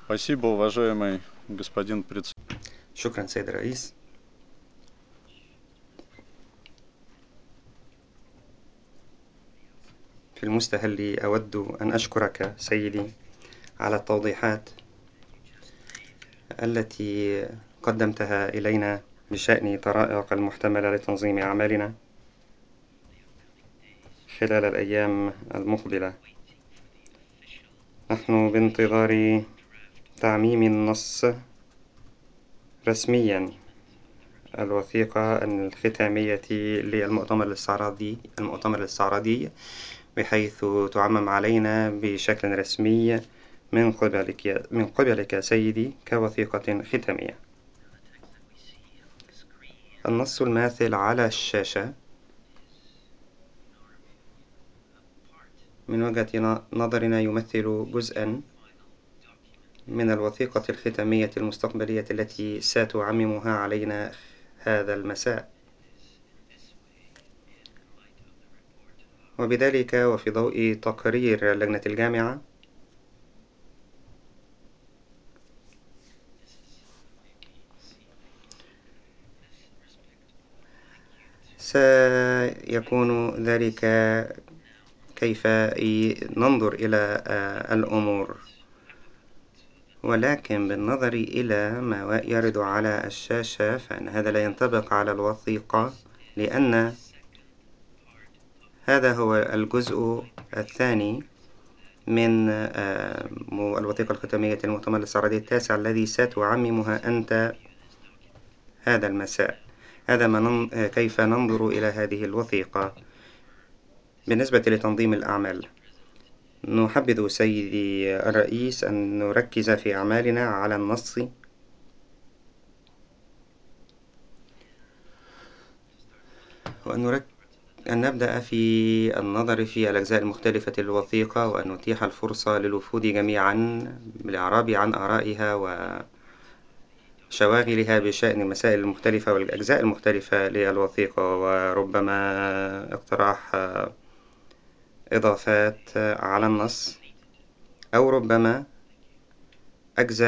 Спасибо, уважаемый господин председатель. شكرا سيد الرئيس. في المستهل أود أن أشكرك سيدي على التوضيحات التي قدمتها إلينا بشأن طرائق المحتملة لتنظيم أعمالنا خلال الأيام المقبلة. نحن بانتظار تعميم النص رسميا الوثيقة الختامية المؤتمر الاستعراضي بحيث تعمم علينا بشكل رسمي من قبلك سيدي كوثيقة ختامية. النص الماثل على الشاشة من وجهة نظرنا يمثل جزءا من الوثيقة الختامية المستقبلية التي ستعممها علينا هذا المساء، وبذلك وفي ضوء تقرير لجنة الجامعة سيكون ذلك كيف ننظر إلى الأمور، ولكن بالنظر إلى ما يرد على الشاشة فإن هذا لا ينطبق على الوثيقة، لأن هذا هو الجزء الثاني من الوثيقة الختامية للمؤتمر الاستعراضي التاسع الذي ستعممها أنت هذا المساء. هذا كيف ننظر إلى هذه الوثيقة. بالنسبة لتنظيم الأعمال، نحبذ سيدي الرئيس أن نركز في أعمالنا على النص أن نبدأ في النظر في الأجزاء المختلفة للوثيقة، وأن نتيح الفرصة للوفود جميعا بالإعراب عن آرائها وشواغلها بشأن المسائل المختلفة والأجزاء المختلفة للوثيقة، وربما اقتراح إضافات على النص، أو ربما أجزاء